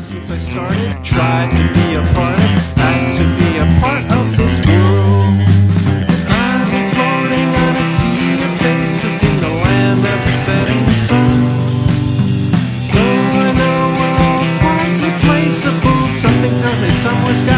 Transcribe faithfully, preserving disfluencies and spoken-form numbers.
since I started. Tried to be a part of, had to be a part of this world. I've been floating on a sea of faces in the land of the setting sun. Though I know we're all quite replaceable, something tells me somewhere's got